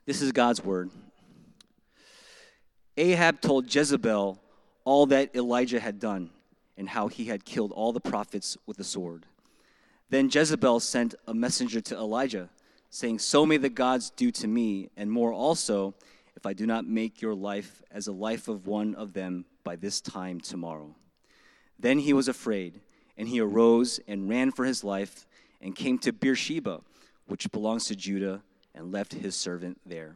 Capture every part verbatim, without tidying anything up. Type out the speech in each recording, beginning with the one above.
This is God's word. Ahab told Jezebel all that Elijah had done and how he had killed all the prophets with the sword. Then Jezebel sent a messenger to Elijah, saying, "So may the gods do to me, and more also, if I do not make your life as the life of one of them by this time tomorrow." Then he was afraid, and he arose and ran for his life and came to Beersheba, which belongs to Judah, and left his servant there.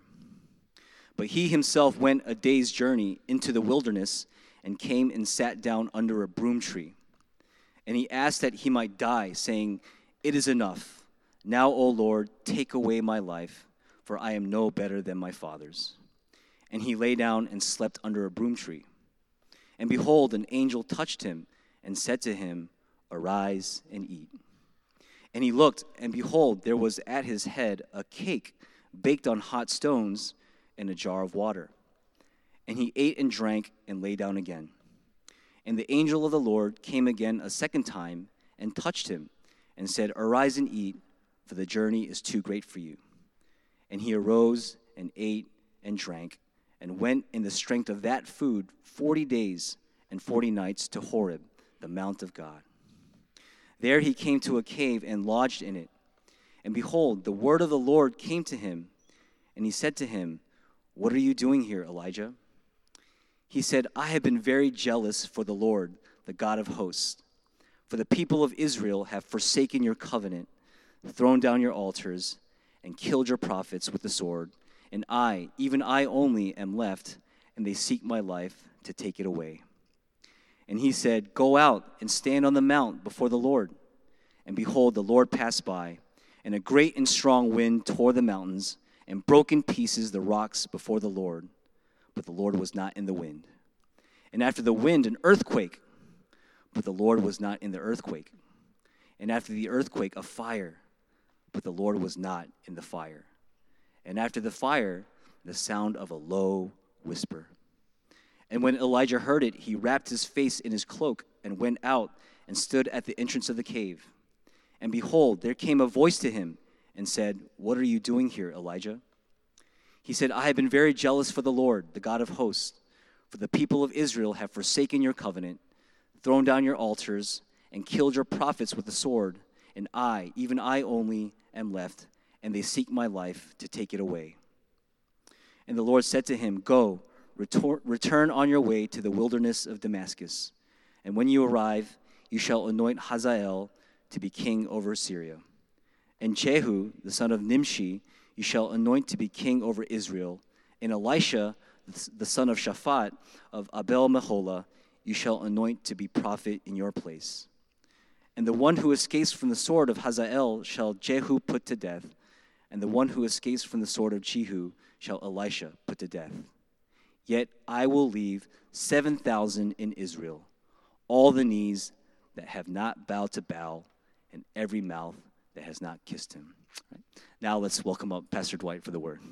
But he himself went a day's journey into the wilderness and came and sat down under a broom tree. And he asked that he might die, saying, "It is enough. Now, O Lord, take away my life, for I am no better than my fathers." And he lay down and slept under a broom tree. And behold, an angel touched him and said to him, "Arise and eat." And he looked, and behold, there was at his head a cake baked on hot stones and a jar of water. And he ate and drank and lay down again. And the angel of the Lord came again a second time and touched him and said, "Arise and eat, for the journey is too great for you." And he arose and ate and drank and went in the strength of that food forty days and forty nights to Horeb, the mount of God. There he came to a cave and lodged in it. And behold, the word of the Lord came to him, and he said to him, "What are you doing here, Elijah?" He said, "I have been very jealous for the Lord, the God of hosts. For the people of Israel have forsaken your covenant, thrown down your altars, and killed your prophets with the sword. And I, even I only, am left, and they seek my life to take it away." And he said, "Go out and stand on the mount before the Lord." And behold, the Lord passed by, and a great and strong wind tore the mountains and broke in pieces the rocks before the Lord. But the Lord was not in the wind. And after the wind, an earthquake. But the Lord was not in the earthquake. And after the earthquake, a fire. But the Lord was not in the fire. And after the fire, the sound of a low whisper. And when Elijah heard it, he wrapped his face in his cloak and went out and stood at the entrance of the cave. And behold, there came a voice to him and said, "What are you doing here, Elijah?" He said, "I have been very jealous for the Lord, the God of hosts, for the people of Israel have forsaken your covenant, thrown down your altars, and killed your prophets with the sword. And I, even I only, am left, and they seek my life to take it away." And the Lord said to him, "Go, retor- return on your way to the wilderness of Damascus. And when you arrive, you shall anoint Hazael to be king over Syria. And Jehu, the son of Nimshi, you shall anoint to be king over Israel. And Elisha, the son of Shaphat of Abel-Meholah, you shall anoint to be prophet in your place. And the one who escapes from the sword of Hazael shall Jehu put to death, and the one who escapes from the sword of Jehu shall Elisha put to death. Yet I will leave seven thousand in Israel, all the knees that have not bowed to Baal, and every mouth that has not kissed him." Right. Now let's welcome up Pastor Dwight for the word.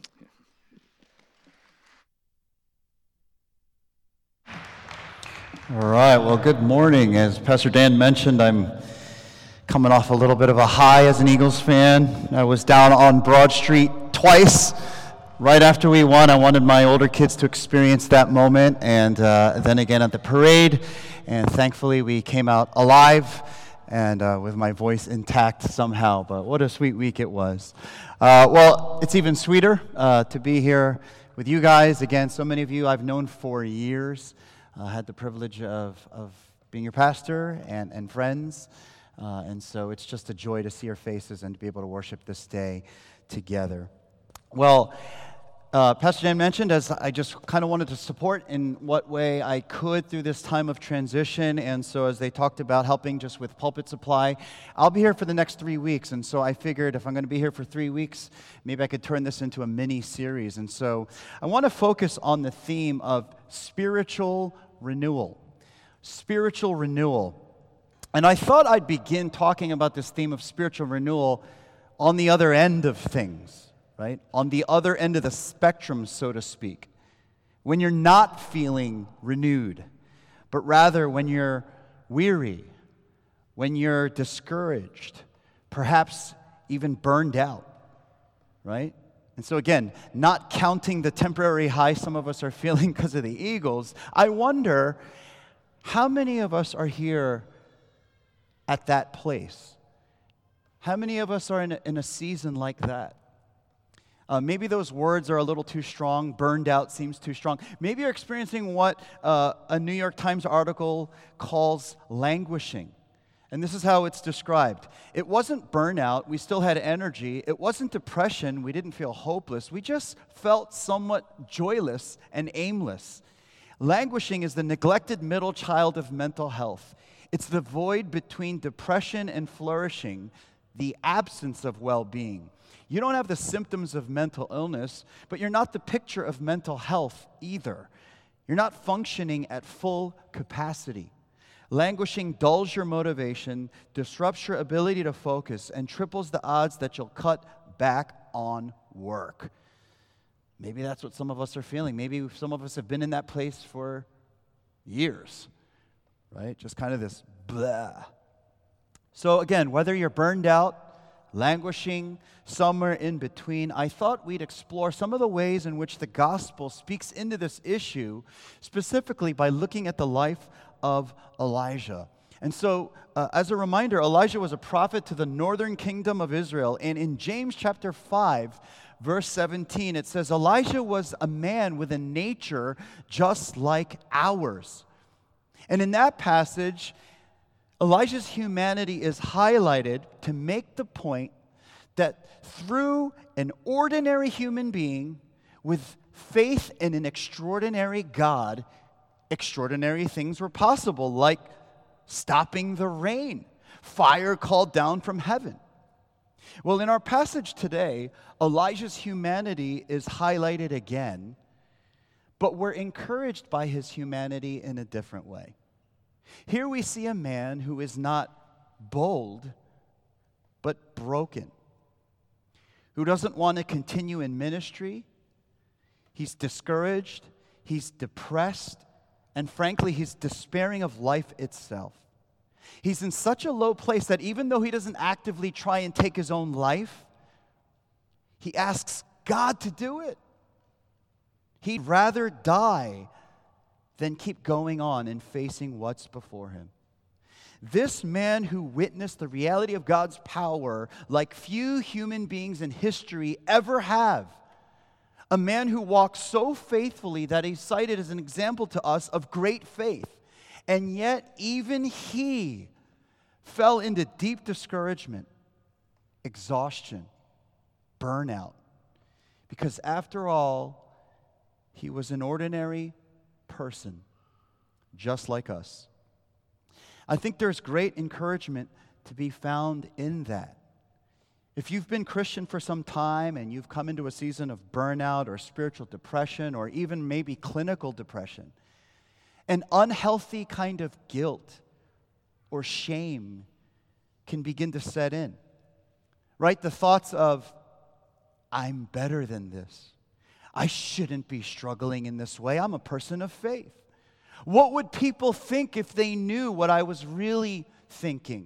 All right, well, good morning. As Pastor Dan mentioned, I'm coming off a little bit of a high as an Eagles fan. I was down on Broad Street twice. Right after we won, I wanted my older kids to experience that moment, and uh, then again at the parade, and thankfully we came out alive and uh, with my voice intact somehow, but what a sweet week it was. Uh, well, it's even sweeter uh, to be here with you guys. Again, so many of you I've known for years. I uh, had the privilege of, of being your pastor and, and friends, uh, and so it's just a joy to see your faces and to be able to worship this day together. Well, Uh, Pastor Dan mentioned, as I just kind of wanted to support in what way I could through this time of transition, and so as they talked about helping just with pulpit supply, I'll be here for the next three weeks, and so I figured if I'm going to be here for three weeks, maybe I could turn this into a mini-series, and so I want to focus on the theme of spiritual renewal. Spiritual renewal. And I thought I'd begin talking about this theme of spiritual renewal on the other end of things. Right? On the other end of the spectrum, so to speak, when you're not feeling renewed, but rather when you're weary, when you're discouraged, perhaps even burned out, right? And so again, not counting the temporary high some of us are feeling because of the Eagles, I wonder how many of us are here at that place? How many of us are in a, in a season like that? Uh, maybe those words are a little too strong. Burned out seems too strong. Maybe you're experiencing what uh, a New York Times article calls languishing. And this is how it's described. It wasn't burnout. We still had energy. It wasn't depression. We didn't feel hopeless. We just felt somewhat joyless and aimless. Languishing is the neglected middle child of mental health. It's the void between depression and flourishing, the absence of well-being. You don't have the symptoms of mental illness, but you're not the picture of mental health either. You're not functioning at full capacity. Languishing dulls your motivation, disrupts your ability to focus, and triples the odds that you'll cut back on work. Maybe that's what some of us are feeling. Maybe some of us have been in that place for years, right? Just kind of this blah. So again, whether you're burned out, languishing, somewhere in between, I thought we'd explore some of the ways in which the gospel speaks into this issue, specifically by looking at the life of Elijah. And so, uh, as a reminder, Elijah was a prophet to the northern kingdom of Israel. And in James chapter five, verse seventeen, it says, Elijah was a man with a nature just like ours. And in that passage, Elijah's humanity is highlighted to make the point that through an ordinary human being with faith in an extraordinary God, extraordinary things were possible, like stopping the rain, fire called down from heaven. Well, in our passage today, Elijah's humanity is highlighted again, but we're encouraged by his humanity in a different way. Here we see a man who is not bold, but broken, who doesn't want to continue in ministry. He's discouraged, he's depressed, and frankly, he's despairing of life itself. He's in such a low place that even though he doesn't actively try and take his own life, he asks God to do it. He'd rather die than keep going on and facing what's before him. This man who witnessed the reality of God's power like few human beings in history ever have, a man who walked so faithfully that he's cited as an example to us of great faith, and yet even he fell into deep discouragement, exhaustion, burnout, because after all, he was an ordinary person, just like us. I think there's great encouragement to be found in that. If you've been Christian for some time and you've come into a season of burnout or spiritual depression or even maybe clinical depression, an unhealthy kind of guilt or shame can begin to set in, right? The thoughts of, I'm better than this. I shouldn't be struggling in this way. I'm a person of faith. What would people think if they knew what I was really thinking?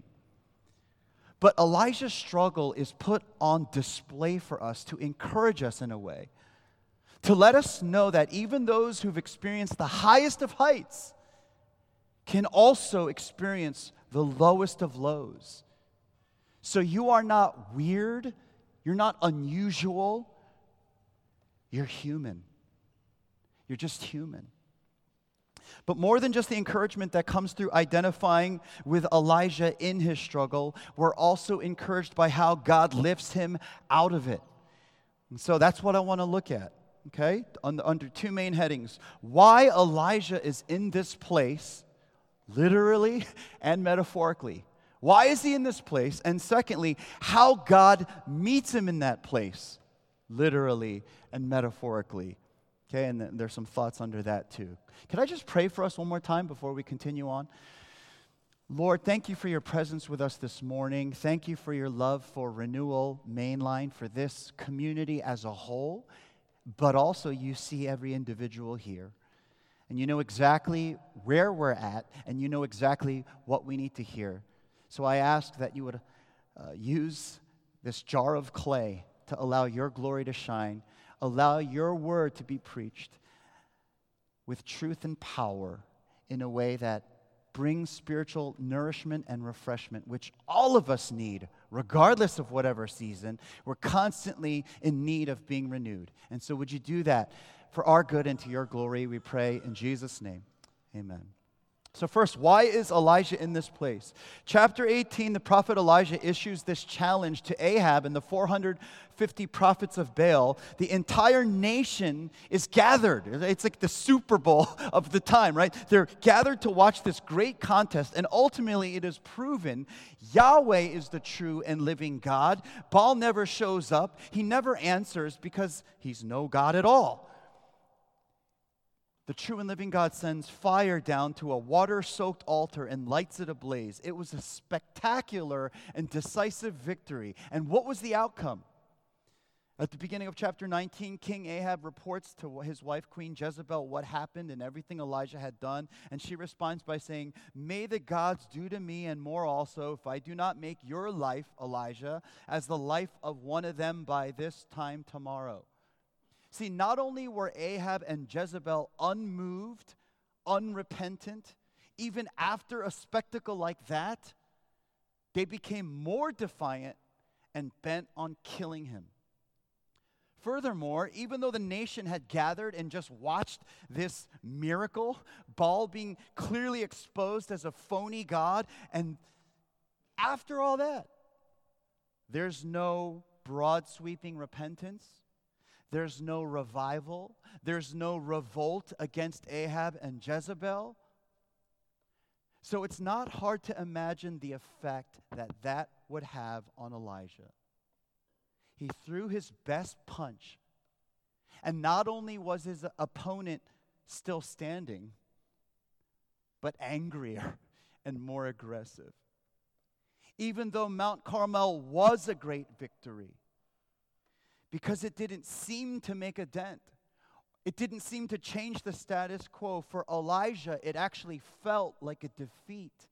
But Elijah's struggle is put on display for us to encourage us in a way, to let us know that even those who've experienced the highest of heights can also experience the lowest of lows. So you are not weird, you're not unusual, you're human. You're just human. But more than just the encouragement that comes through identifying with Elijah in his struggle, we're also encouraged by how God lifts him out of it. And so that's what I want to look at, okay? Under, under two main headings. Why Elijah is in this place, literally and metaphorically. Why is he in this place? And secondly, how God meets him in that place, literally and metaphorically. Okay, and then there's some thoughts under that too. Can I just pray for us one more time before we continue on? Lord, thank you for your presence with us this morning. Thank you for your love for Renewal Mainline, for this community as a whole, but also you see every individual here. And you know exactly where we're at, and you know exactly what we need to hear. So I ask that you would uh, use this jar of clay to allow your glory to shine, allow your word to be preached with truth and power in a way that brings spiritual nourishment and refreshment, which all of us need, regardless of whatever season. We're constantly in need of being renewed. And so would you do that for our good and to your glory, we pray in Jesus' name. Amen. So first, why is Elijah in this place? Chapter eighteen, the prophet Elijah issues this challenge to Ahab and the four hundred fifty prophets of Baal. The entire nation is gathered. It's like the Super Bowl of the time, right? They're gathered to watch this great contest, and ultimately it is proven Yahweh is the true and living God. Baal never shows up. He never answers because he's no God at all. The true and living God sends fire down to a water-soaked altar and lights it ablaze. It was a spectacular and decisive victory. And what was the outcome? At the beginning of chapter nineteen, King Ahab reports to his wife, Queen Jezebel, what happened and everything Elijah had done. And she responds by saying, "May the gods do to me and more also if I do not make your life, Elijah, as the life of one of them by this time tomorrow." See, not only were Ahab and Jezebel unmoved, unrepentant, even after a spectacle like that, they became more defiant and bent on killing him. Furthermore, even though the nation had gathered and just watched this miracle, Baal being clearly exposed as a phony god, and after all that, there's no broad sweeping repentance. There's no revival. There's no revolt against Ahab and Jezebel. So it's not hard to imagine the effect that that would have on Elijah. He threw his best punch. And not only was his opponent still standing, but angrier and more aggressive. Even though Mount Carmel was a great victory, because it didn't seem to make a dent. It didn't seem to change the status quo. For Elijah, it actually felt like a defeat.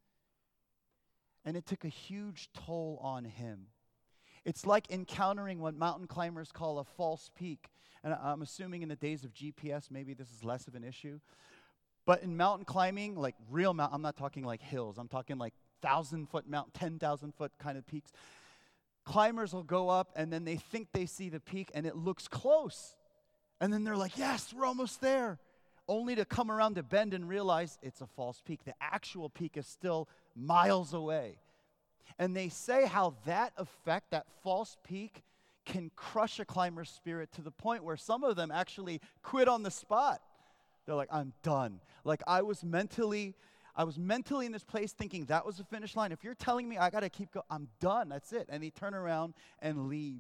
And it took a huge toll on him. It's like encountering what mountain climbers call a false peak. And I'm assuming in the days of G P S, maybe this is less of an issue. But in mountain climbing, like real mountain, I'm not talking like hills. I'm talking like thousand-foot mountain, ten thousand foot kind of peaks. Climbers will go up, and then they think they see the peak, and it looks close. And then they're like, yes, we're almost there. Only to come around the bend and realize it's a false peak. The actual peak is still miles away. And they say how that effect, that false peak, can crush a climber's spirit to the point where some of them actually quit on the spot. They're like, I'm done. Like I was mentally... I was mentally in this place thinking that was the finish line. If you're telling me I got to keep going, I'm done. That's it. And they turn around and leave.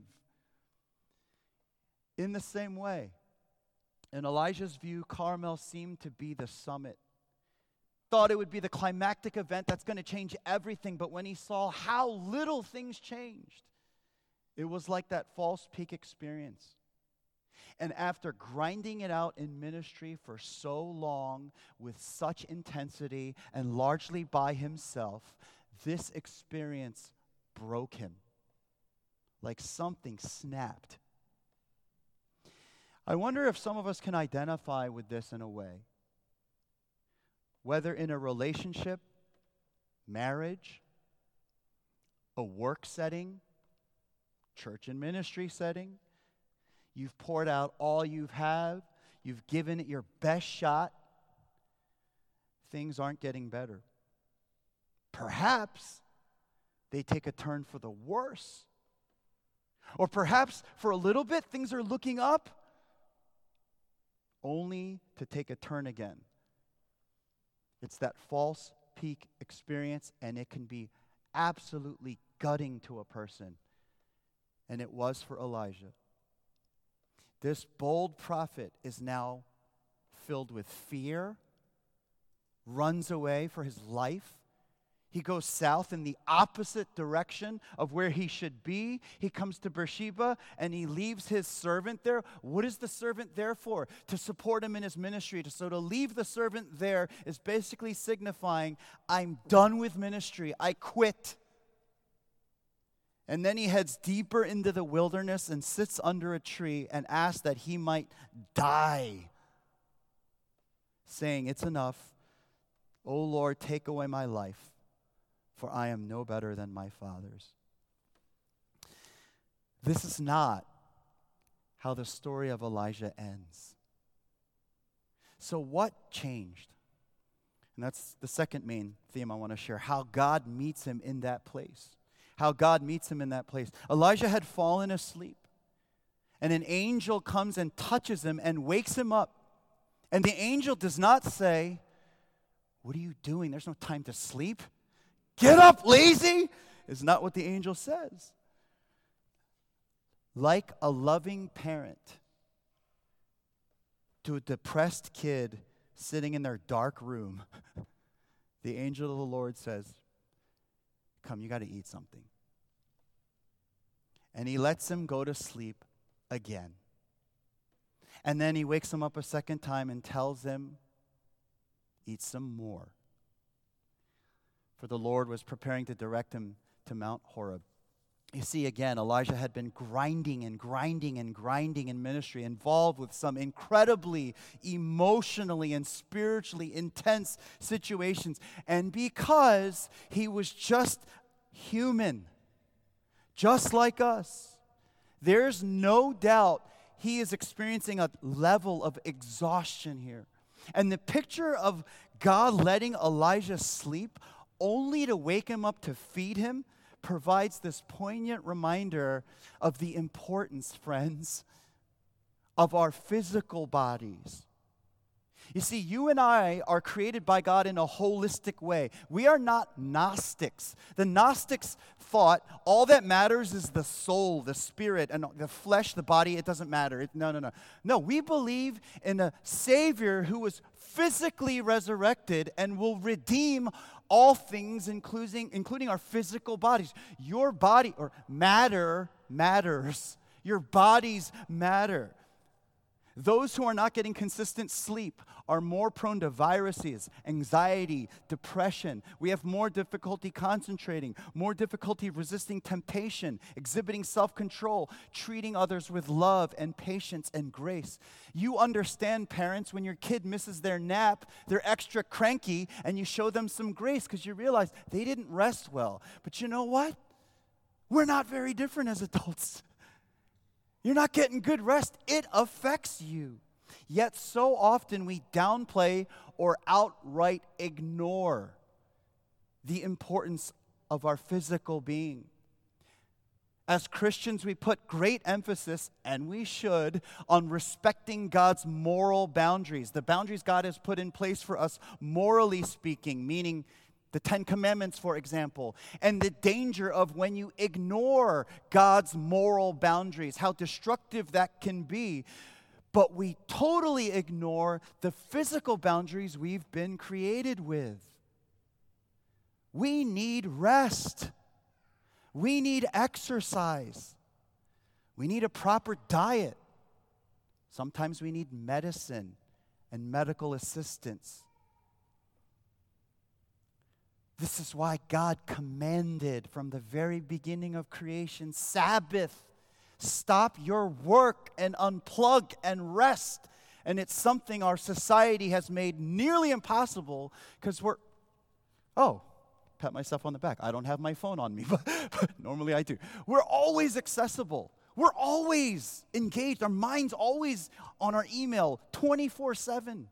In the same way, in Elijah's view, Carmel seemed to be the summit. Thought it would be the climactic event that's going to change everything. But when he saw how little things changed, it was like that false peak experience. And after grinding it out in ministry for so long, with such intensity, and largely by himself, this experience broke him. Like something snapped. I wonder if some of us can identify with this in a way. Whether in a relationship, marriage, a work setting, church and ministry setting, you've poured out all you have. You've given it your best shot. Things aren't getting better. Perhaps they take a turn for the worse. Or perhaps for a little bit things are looking up, only to take a turn again. It's that false peak experience, and it can be absolutely gutting to a person. And it was for Elijah. This bold prophet is now filled with fear, runs away for his life. He goes south in the opposite direction of where he should be. He comes to Beersheba and he leaves his servant there. What is the servant there for? To support him in his ministry. So to leave the servant there is basically signifying, I'm done with ministry. I quit. And then he heads deeper into the wilderness and sits under a tree and asks that he might die, saying, "It's enough. O Lord, take away my life, for I am no better than my fathers." This is not how the story of Elijah ends. So what changed? And that's the second main theme I want to share, how God meets him in that place. How God meets him in that place. Elijah had fallen asleep, and an angel comes and touches him and wakes him up. And the angel does not say, "What are you doing? There's no time to sleep. Get up, lazy!" Is not what the angel says. Like a loving parent to a depressed kid sitting in their dark room, the angel of the Lord says, "Come, you got to eat something." And he lets him go to sleep again. And then he wakes him up a second time and tells him, "Eat some more." For the Lord was preparing to direct him to Mount Horeb. You see, again, Elijah had been grinding and grinding and grinding in ministry, involved with some incredibly emotionally and spiritually intense situations. And because he was just human, just like us, there's no doubt he is experiencing a level of exhaustion here. And the picture of God letting Elijah sleep only to wake him up to feed him provides this poignant reminder of the importance, friends, of our physical bodies. You see, you and I are created by God in a holistic way. We are not Gnostics. The Gnostics thought all that matters is the soul, the spirit, and the flesh, the body. It doesn't matter. It, no, no, no. No, we believe in a Savior who was physically resurrected and will redeem all things, including, including our physical bodies. Your body, or matter, matters. Your bodies matter. Those who are not getting consistent sleep are more prone to viruses, anxiety, depression. We have more difficulty concentrating, more difficulty resisting temptation, exhibiting self-control, treating others with love and patience and grace. You understand, parents, when your kid misses their nap, they're extra cranky, and you show them some grace because you realize they didn't rest well. But you know what? We're not very different as adults. You're not getting good rest. It affects you. Yet so often we downplay or outright ignore the importance of our physical being. As Christians, we put great emphasis, and we should, on respecting God's moral boundaries, the boundaries God has put in place for us, morally speaking, meaning the Ten Commandments, for example, and the danger of when you ignore God's moral boundaries, how destructive that can be. But we totally ignore the physical boundaries we've been created with. We need rest. We need exercise. We need a proper diet. Sometimes we need medicine and medical assistance. This is why God commanded from the very beginning of creation, Sabbath. Stop your work and unplug and rest. And it's something our society has made nearly impossible because we're, oh, pat myself on the back. I don't have my phone on me, but, but normally I do. We're always accessible. We're always engaged. Our mind's always on our email twenty-four seven.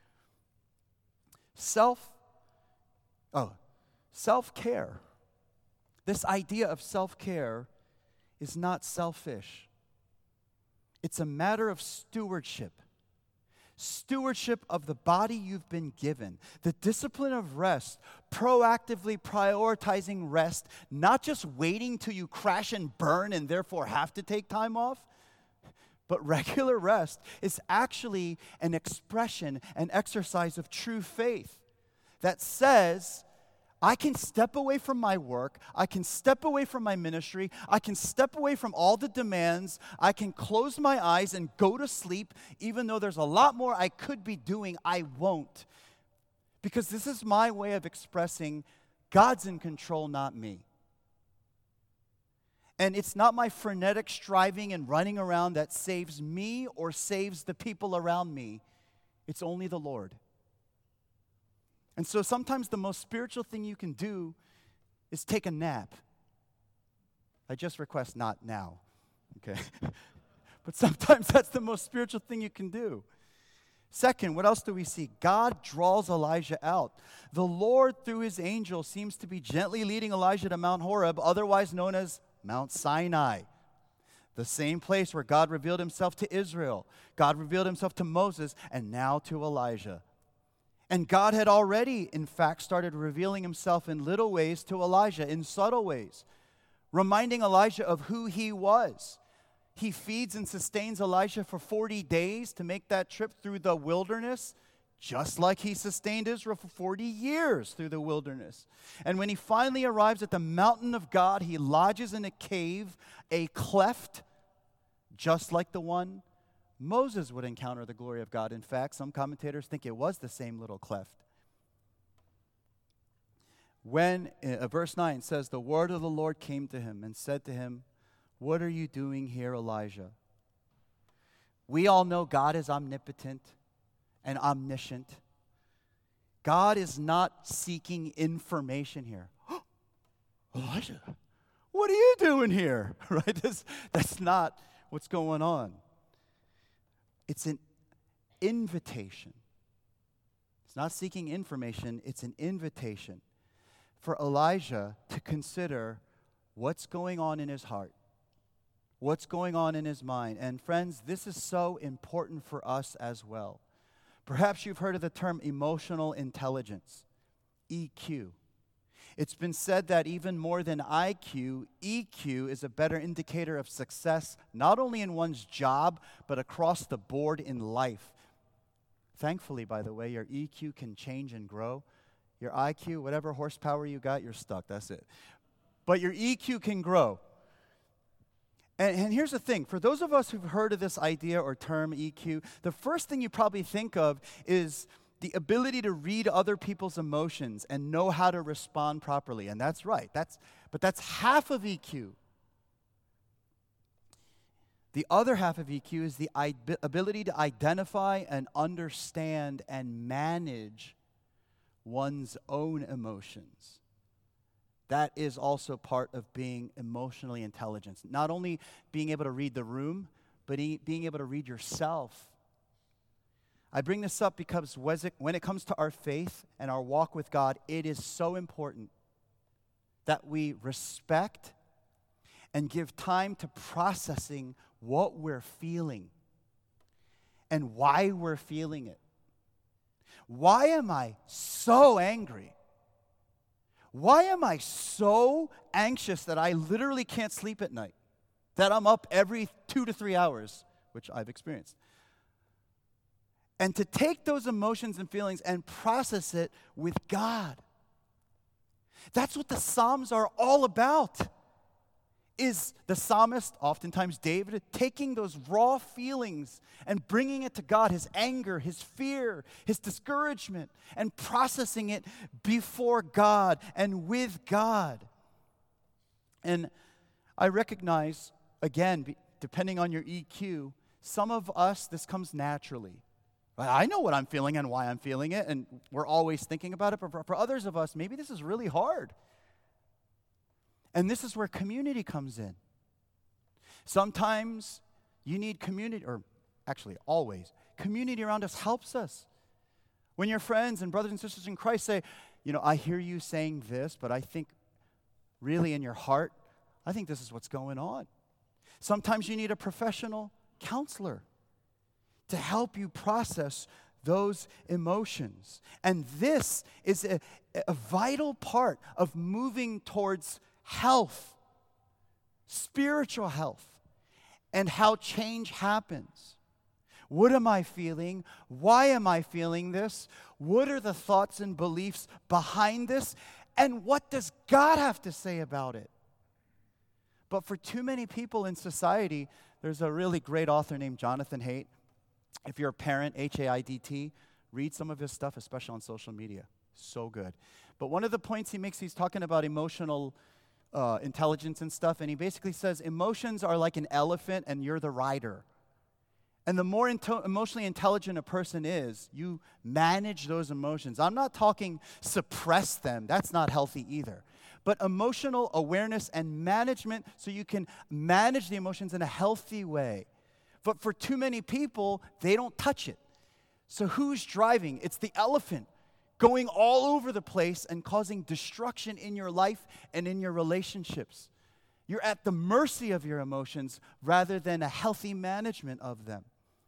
Self, oh, Self-care, this idea of self-care is not selfish. It's a matter of stewardship. Stewardship of the body you've been given. The discipline of rest, proactively prioritizing rest, not just waiting till you crash and burn and therefore have to take time off. But regular rest is actually an expression, an exercise of true faith that says, I can step away from my work. I can step away from my ministry. I can step away from all the demands. I can close my eyes and go to sleep, even though there's a lot more I could be doing. I won't. Because this is my way of expressing God's in control, not me. And it's not my frenetic striving and running around that saves me or saves the people around me. It's only the Lord. And so sometimes the most spiritual thing you can do is take a nap. I just request not now, okay? But sometimes that's the most spiritual thing you can do. Second, what else do we see? God draws Elijah out. The Lord, through his angel, seems to be gently leading Elijah to Mount Horeb, otherwise known as Mount Sinai, the same place where God revealed himself to Israel. God revealed himself to Moses, and now to Elijah. And God had already, in fact, started revealing himself in little ways to Elijah, in subtle ways, reminding Elijah of who he was. He feeds and sustains Elijah for forty days to make that trip through the wilderness, just like he sustained Israel for forty years through the wilderness. And when he finally arrives at the mountain of God, he lodges in a cave, a cleft, just like the one Moses would encounter the glory of God. In fact, some commentators think it was the same little cleft. When, uh, verse nine says, the word of the Lord came to him and said to him, what are you doing here, Elijah? We all know God is omnipotent and omniscient. God is not seeking information here. Elijah, what are you doing here? Right? This, that's not what's going on. It's an invitation. It's not seeking information, it's an invitation for Elijah to consider what's going on in his heart, what's going on in his mind. And friends, this is so important for us as well. Perhaps you've heard of the term emotional intelligence, E Q. It's been said that even more than I Q, E Q is a better indicator of success, not only in one's job, but across the board in life. Thankfully, by the way, your E Q can change and grow. Your I Q, whatever horsepower you got, you're stuck, that's it. But your E Q can grow. And, and here's the thing, for those of us who've heard of this idea or term E Q, the first thing you probably think of is the ability to read other people's emotions and know how to respond properly. And that's right, that's, but that's half of E Q. The other half of E Q is the I- ability to identify and understand and manage one's own emotions. That is also part of being emotionally intelligent. Not only being able to read the room, but e- being able to read yourself. I bring this up because when it comes to our faith and our walk with God, it is so important that we respect and give time to processing what we're feeling and why we're feeling it. Why am I so angry? Why am I so anxious that I literally can't sleep at night? That I'm up every two to three hours, which I've experienced. And to take those emotions and feelings and process it with God. That's what the Psalms are all about. Is the psalmist, oftentimes David, taking those raw feelings and bringing it to God, his anger, his fear, his discouragement, and processing it before God and with God. And I recognize, again, depending on your E Q, some of us, this comes naturally. I know what I'm feeling and why I'm feeling it, and we're always thinking about it, but for, for others of us, maybe this is really hard. And this is where community comes in. Sometimes you need community, or actually always, community around us helps us. When your friends and brothers and sisters in Christ say, you know, I hear you saying this, but I think really in your heart, I think this is what's going on. Sometimes you need a professional counselor to help you process those emotions. And this is a, a vital part of moving towards health, spiritual health, and how change happens. What am I feeling? Why am I feeling this? What are the thoughts and beliefs behind this? And what does God have to say about it? But for too many people in society, there's a really great author named Jonathan Haidt. If you're a parent, H A I D T, read some of his stuff, especially on social media. So good. But one of the points he makes, he's talking about emotional uh, intelligence and stuff, and he basically says emotions are like an elephant and you're the rider. And the more into- emotionally intelligent a person is, you manage those emotions. I'm not talking suppress them. That's not healthy either. But emotional awareness and management so you can manage the emotions in a healthy way. But for too many people, they don't touch it. So who's driving? It's the elephant going all over the place and causing destruction in your life and in your relationships. You're at the mercy of your emotions rather than a healthy management of them.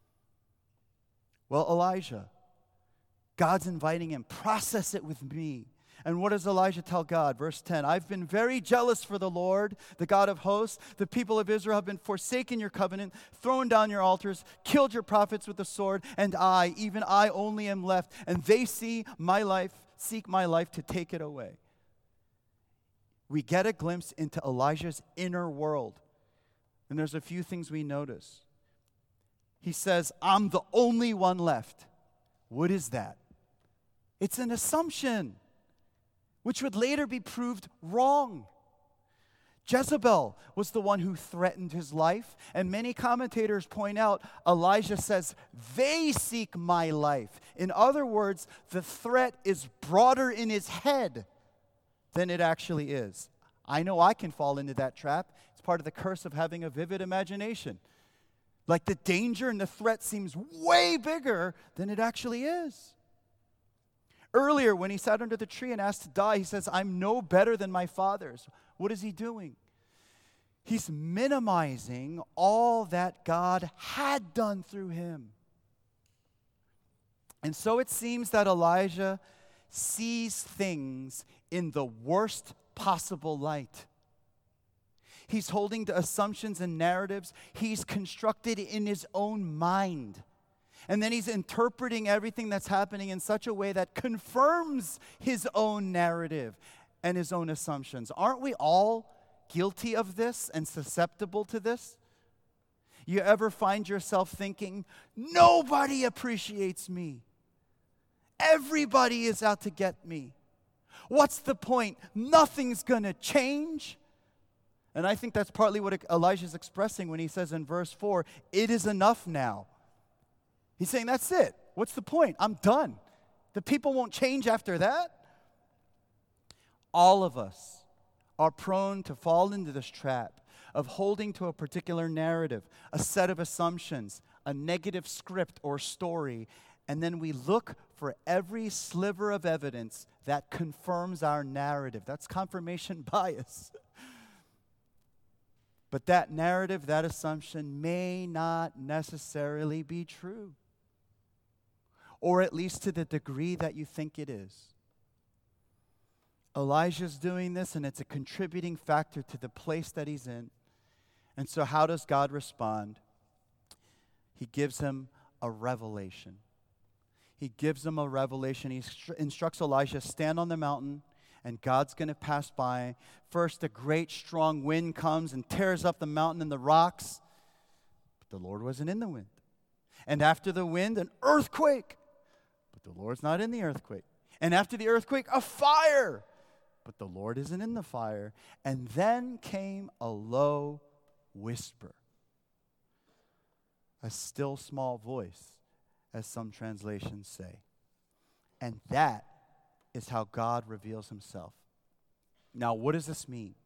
Well, Elijah, God's inviting him, process it with me. And what does Elijah tell God? Verse ten, I've been very jealous for the Lord, the God of hosts. The people of Israel have been forsaken your covenant, thrown down your altars, killed your prophets with the sword, and I, even I only am left, and they see my life, seek my life to take it away. We get a glimpse into Elijah's inner world. And there's a few things we notice. He says, I'm the only one left. What is that? It's an assumption, which would later be proved wrong. Jezebel was the one who threatened his life, and many commentators point out Elijah says, they seek my life. In other words, the threat is broader in his head than it actually is. I know I can fall into that trap. It's part of the curse of having a vivid imagination. Like the danger and the threat seems way bigger than it actually is. Earlier, when he sat under the tree and asked to die, he says, I'm no better than my fathers. What is he doing? He's minimizing all that God had done through him. And so it seems that Elijah sees things in the worst possible light. He's holding to assumptions and narratives he's constructed in his own mind. And then he's interpreting everything that's happening in such a way that confirms his own narrative and his own assumptions. Aren't we all guilty of this and susceptible to this? You ever find yourself thinking, nobody appreciates me. Everybody is out to get me. What's the point? Nothing's going to change. And I think that's partly what Elijah's expressing when he says in verse four, it is enough now. He's saying, that's it. What's the point? I'm done. The people won't change after that. All of us are prone to fall into this trap of holding to a particular narrative, a set of assumptions, a negative script or story, and then we look for every sliver of evidence that confirms our narrative. That's confirmation bias. But that narrative, that assumption may not necessarily be true. Or at least to the degree that you think it is. Elijah's doing this, and it's a contributing factor to the place that he's in. And so how does God respond? He gives him a revelation. He gives him a revelation. He instructs Elijah, stand on the mountain, and God's going to pass by. First, a great strong wind comes and tears up the mountain and the rocks. But the Lord wasn't in the wind. And after the wind, an earthquake. But the Lord's not in the earthquake. And after the earthquake, a fire. But the Lord isn't in the fire. And then came a low whisper. A still small voice, as some translations say. And that is how God reveals himself. Now, what does this mean?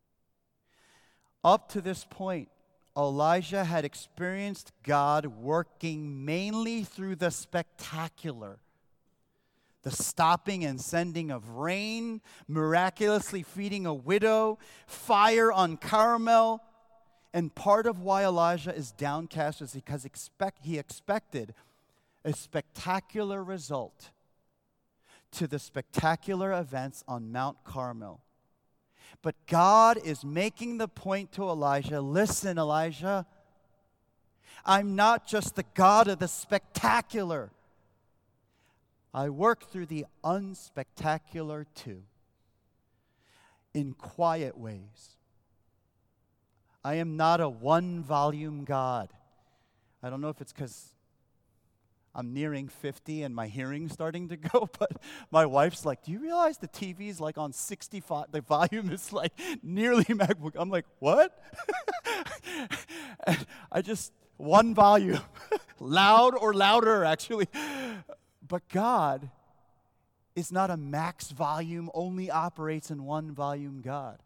Up to this point, Elijah had experienced God working mainly through the spectacular. The stopping and sending of rain, miraculously feeding a widow, fire on Carmel. And part of why Elijah is downcast is because expect, he expected a spectacular result to the spectacular events on Mount Carmel. But God is making the point to Elijah, listen, Elijah, I'm not just the God of the spectacular. I work through the unspectacular too, in quiet ways. I am not a one-volume God. I don't know if it's because I'm nearing fifty and my hearing's starting to go, but my wife's like, do you realize the T V's like on sixty-five, the volume is like nearly MacBook. I'm like, what? And I just, one volume, loud or louder actually. But God is not a max volume, only operates in one volume God.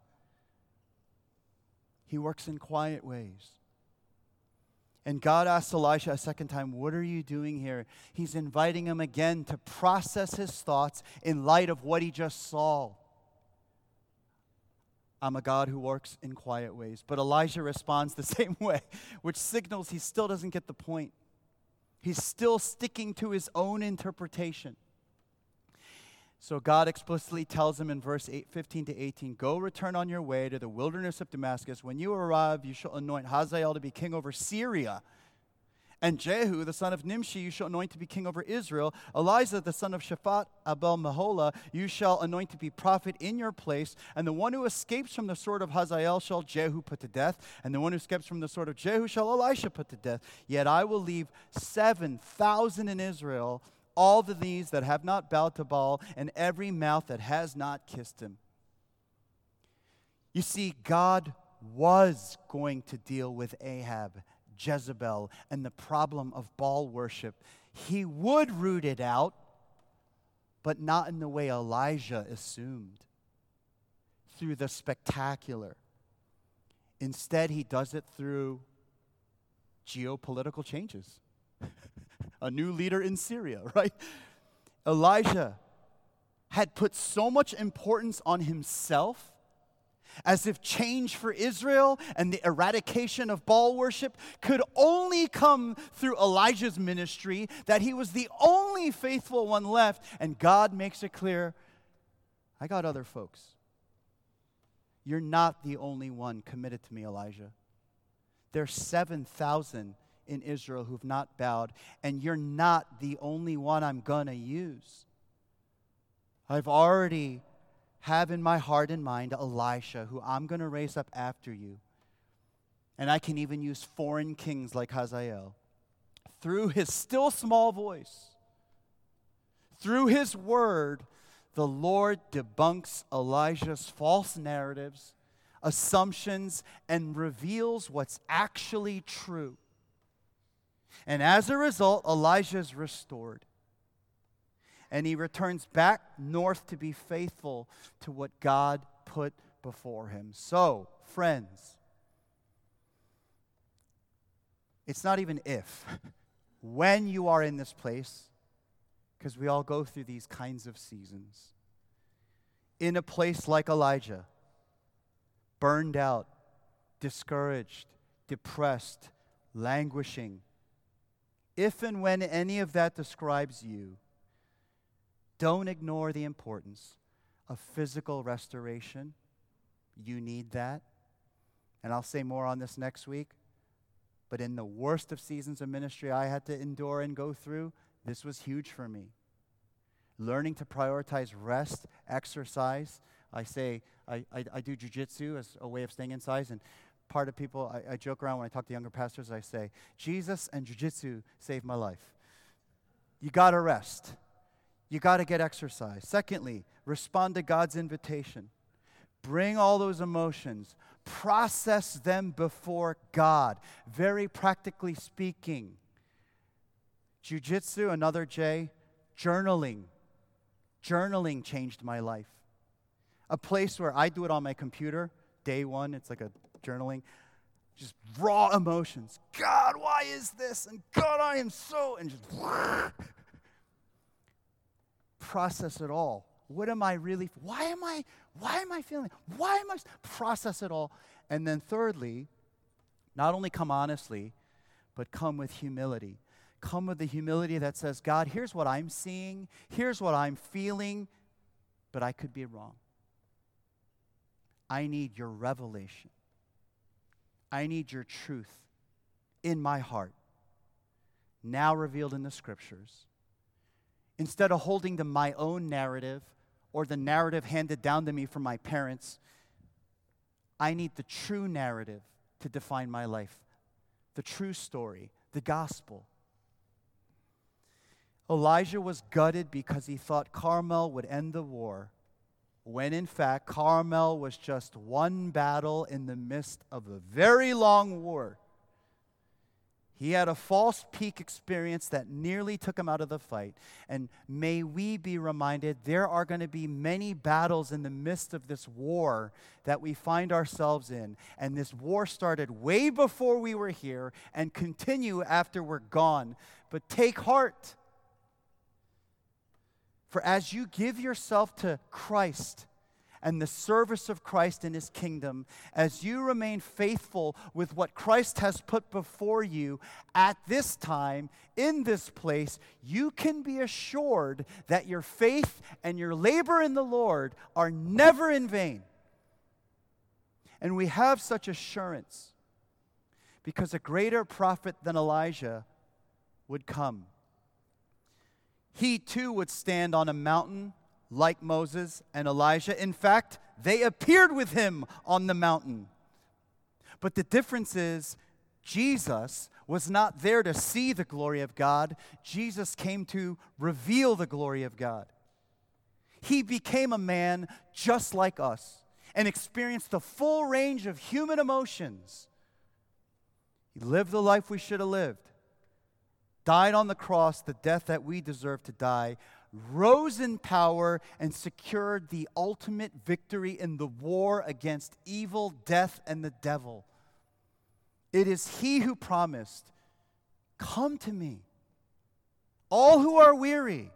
He works in quiet ways. And God asked Elisha a second time, what are you doing here? He's inviting him again to process his thoughts in light of what he just saw. I'm a God who works in quiet ways. But Elijah responds the same way, which signals he still doesn't get the point. He's still sticking to his own interpretation. So God explicitly tells him in verse eight, fifteen to eighteen, go return on your way to the wilderness of Damascus. When you arrive, you shall anoint Hazael to be king over Syria. And Jehu, the son of Nimshi, you shall anoint to be king over Israel. Elijah, the son of Shaphat Abel Meholah, you shall anoint to be prophet in your place. And the one who escapes from the sword of Hazael shall Jehu put to death. And the one who escapes from the sword of Jehu shall Elisha put to death. Yet I will leave seven thousand in Israel, all of these that have not bowed to Baal, and every mouth that has not kissed him. You see, God was going to deal with Ahab, Jezebel, and the problem of Baal worship. He would root it out, but not in the way Elijah assumed, through the spectacular. Instead, he does it through geopolitical changes. A new leader in Syria, right? Elijah had put so much importance on himself, as if change for Israel and the eradication of Baal worship could only come through Elijah's ministry, that he was the only faithful one left. And God makes it clear, I got other folks. You're not the only one committed to me, Elijah. There's seven thousand in Israel who've not bowed, and you're not the only one I'm going to use. I've already have in my heart and mind Elisha, who I'm going to raise up after you. And I can even use foreign kings like Hazael. Through his still small voice, through his word, the Lord debunks Elijah's false narratives, assumptions, and reveals what's actually true. And as a result, Elijah is restored. And he returns back north to be faithful to what God put before him. So, friends, it's not even if. When you are in this place, because we all go through these kinds of seasons, in a place like Elijah, burned out, discouraged, depressed, languishing, if and when any of that describes you, don't ignore the importance of physical restoration. You need that. And I'll say more on this next week. But in the worst of seasons of ministry I had to endure and go through, this was huge for me. Learning to prioritize rest, exercise. I say, I, I, I do jujitsu as a way of staying in size, and part of people, I, I joke around when I talk to younger pastors, I say, Jesus and jiu-jitsu saved my life. You got to rest. You got to get exercise. Secondly, respond to God's invitation. Bring all those emotions. Process them before God. Very practically speaking. Jiu-jitsu, another J, journaling. Journaling changed my life. A place where I do it on my computer. Day one, it's like a journaling, just raw emotions. God, why is this? And God, I am so, and just process it all. What am I really, why am I, why am I feeling, why am I, process it all. And then thirdly, not only come honestly, but come with humility. Come with the humility that says, God, here's what I'm seeing, here's what I'm feeling, but I could be wrong. I need your revelation. I need your truth in my heart, now revealed in the Scriptures. Instead of holding to my own narrative or the narrative handed down to me from my parents, I need the true narrative to define my life, the true story, the gospel. Elijah was gutted because he thought Carmel would end the war, when in fact Carmel was just one battle in the midst of a very long war. He had a false peak experience that nearly took him out of the fight. And may we be reminded there are going to be many battles in the midst of this war that we find ourselves in. And this war started way before we were here and continue after we're gone. But take heart. For as you give yourself to Christ and the service of Christ in His kingdom, as you remain faithful with what Christ has put before you at this time, in this place, you can be assured that your faith and your labor in the Lord are never in vain. And we have such assurance because a greater prophet than Elijah would come. He too would stand on a mountain like Moses and Elijah. In fact, they appeared with him on the mountain. But the difference is, Jesus was not there to see the glory of God. Jesus came to reveal the glory of God. He became a man just like us and experienced the full range of human emotions. He lived the life we should have lived, died on the cross, the death that we deserve to die, rose in power, and secured the ultimate victory in the war against evil, death, and the devil. It is He who promised, "Come to me, all who are weary.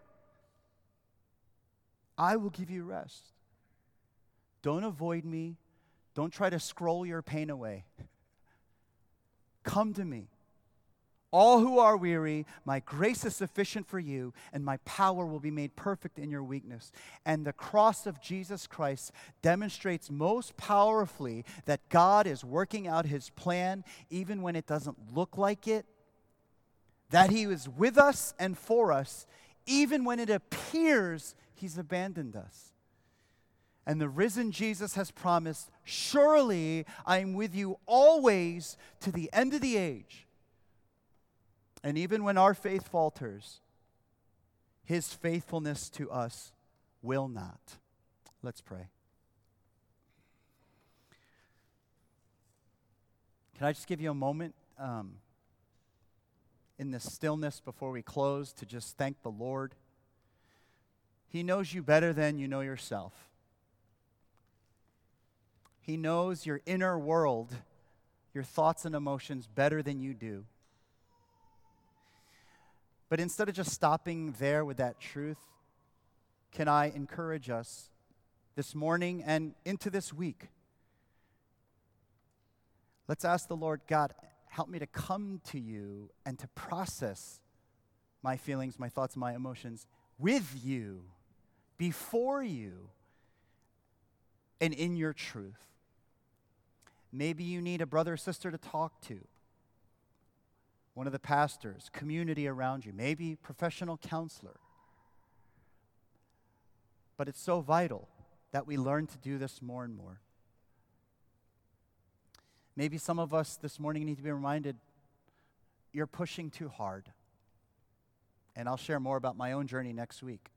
I will give you rest." Don't avoid me. Don't try to scroll your pain away. Come to me. All who are weary, my grace is sufficient for you, and my power will be made perfect in your weakness. And the cross of Jesus Christ demonstrates most powerfully that God is working out His plan even when it doesn't look like it, that He is with us and for us even when it appears He's abandoned us. And the risen Jesus has promised, "Surely I am with you always to the end of the age." And even when our faith falters, His faithfulness to us will not. Let's pray. Can I just give you a moment um, in this stillness before we close to just thank the Lord? He knows you better than you know yourself. He knows your inner world, your thoughts and emotions better than you do. But instead of just stopping there with that truth, can I encourage us this morning and into this week? Let's ask the Lord, God, help me to come to you and to process my feelings, my thoughts, my emotions with you, before you, and in your truth. Maybe you need a brother or sister to talk to, one of the pastors, community around you, maybe professional counselor. But it's so vital that we learn to do this more and more. Maybe some of us this morning need to be reminded, you're pushing too hard. And I'll share more about my own journey next week.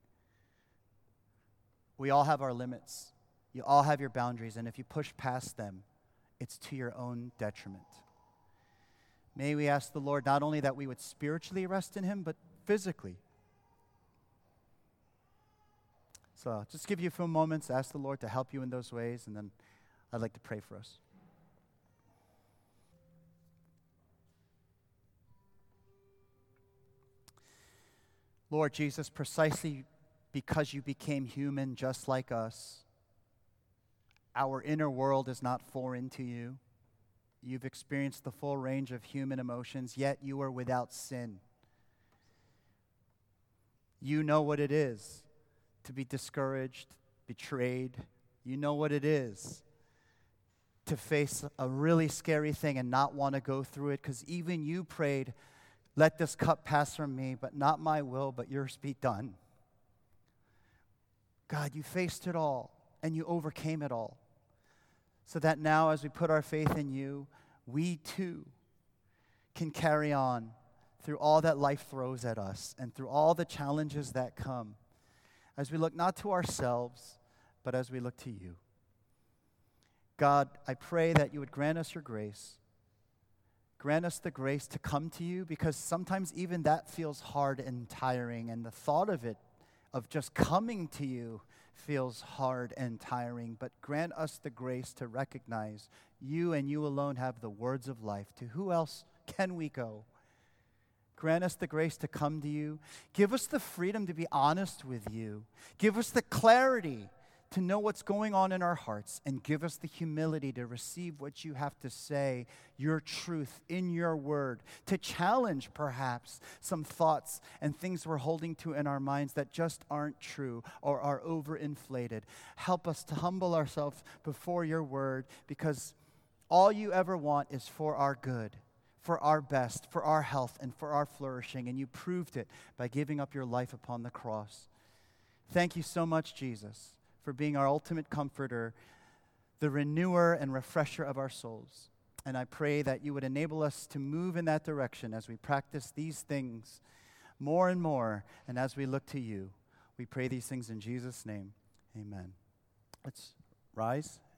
We all have our limits. You all have your boundaries, and if you push past them, it's to your own detriment. May we ask the Lord not only that we would spiritually rest in Him, but physically. So I'll just give you a few moments, ask the Lord to help you in those ways, and then I'd like to pray for us. Lord Jesus, precisely because you became human just like us, our inner world is not foreign to you. You've experienced the full range of human emotions, yet you are without sin. You know what it is to be discouraged, betrayed. You know what it is to face a really scary thing and not want to go through it, because even you prayed, "Let this cup pass from me, but not my will, but yours be done." God, you faced it all, and you overcame it all. So that now, as we put our faith in you, we too can carry on through all that life throws at us and through all the challenges that come, as we look not to ourselves, but as we look to you. God, I pray that you would grant us your grace. Grant us the grace to come to you, because sometimes even that feels hard and tiring, and the thought of it, of just coming to you, feels hard and tiring. But grant us the grace to recognize you and you alone have the words of life. To who else can we go? Grant us the grace to come to you. Give us the freedom to be honest with you. Give us the clarity to know what's going on in our hearts, and give us the humility to receive what you have to say, your truth in your word, to challenge perhaps some thoughts and things we're holding to in our minds that just aren't true or are overinflated. Help us to humble ourselves before your word, because all you ever want is for our good, for our best, for our health, and for our flourishing, and you proved it by giving up your life upon the cross. Thank you so much, Jesus, for being our ultimate comforter, the renewer and refresher of our souls. And I pray that you would enable us to move in that direction as we practice these things more and more, and as we look to you. We pray these things in Jesus' name. Amen. Let's rise.